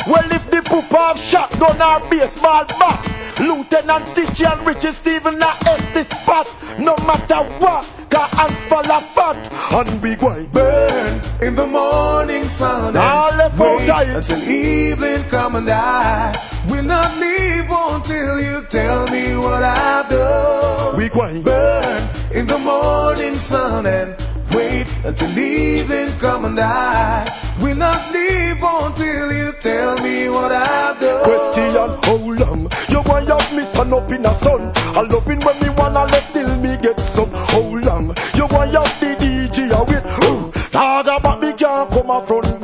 Well, if the poop have shotgun or baseball bat, Lieutenant Stitchy and Richie Steven are this spot. No matter what, got hands full of fat. And we go burn in the morning sun and wait until evening come and I will not leave until you tell me what I've done. We go burn in the morning sun and wait until evening come and I will not leave until you tell me what I've done. Question, how long you want have me stand up in the sun? I love it when me wanna let till me get some. How long you want have the DJ with? Talk about me can't come a front